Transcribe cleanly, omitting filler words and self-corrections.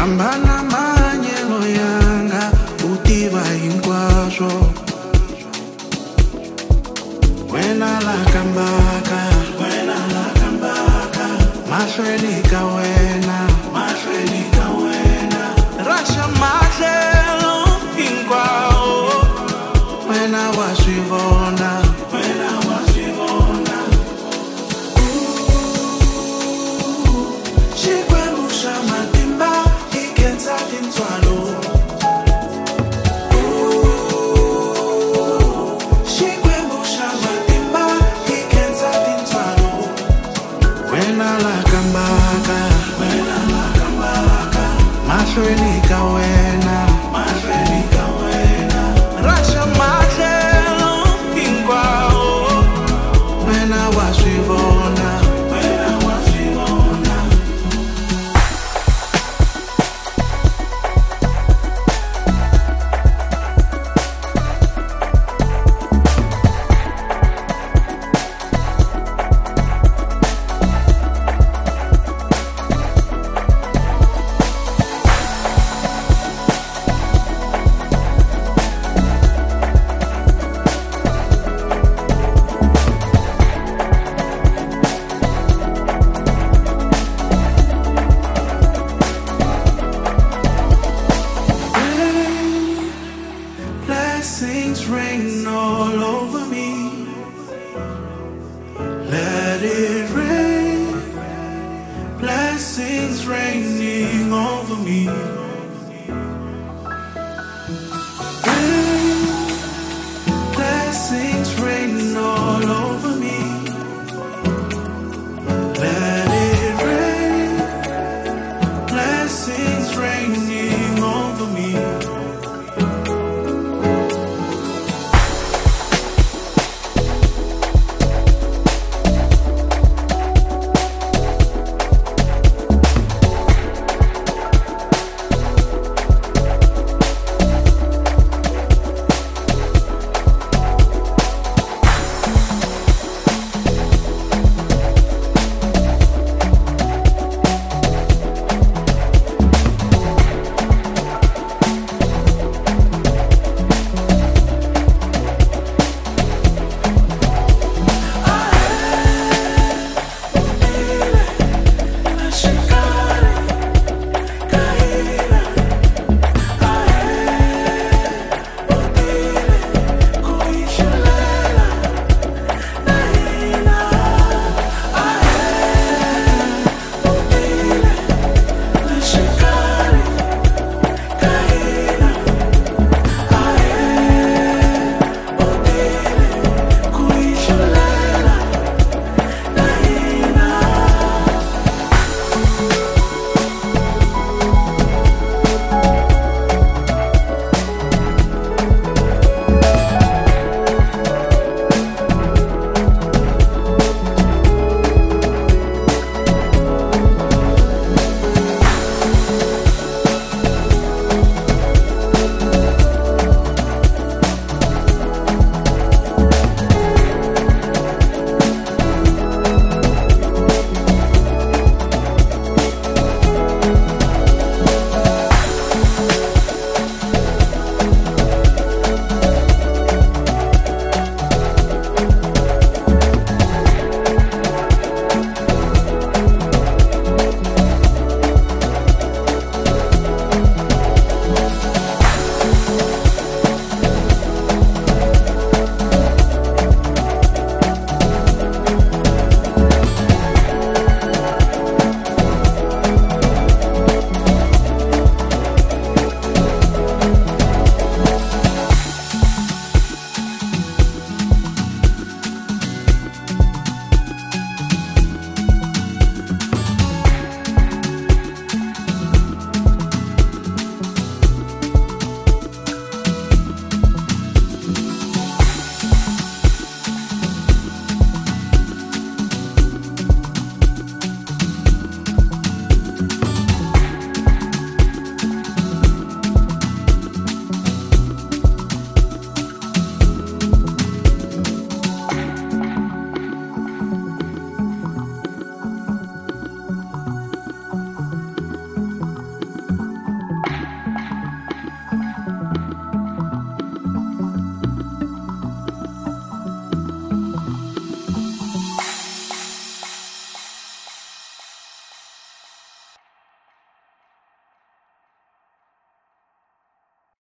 Ambana manyelo yanga utiva hinkwaswo wena la kambaka mahlweni ka wena rasha mahlelo hinkwawo wena wa swi vona Xikwembu xa matimba hi khensa tintswalo Xikwembu xa matimba hi khensa tintswalo wena la kambaka mahlweni ka wena rasha mahlelo hinkwawo wena wa swi vona Blessings rain all over me. Let it rain. Blessings raining over me. Rain. Blessings rain all over me. Let it rain. Blessings raining.